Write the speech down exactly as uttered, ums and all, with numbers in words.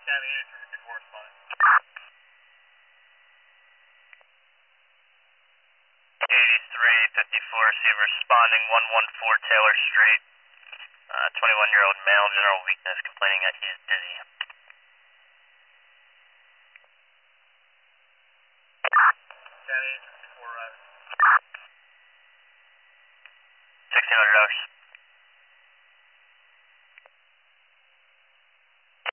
eighty-three fifty-four, see responding one one four Taylor Street. Uh, twenty-one-year-old male, general weakness, complaining that he is dizzy. sixteen hundred dollars.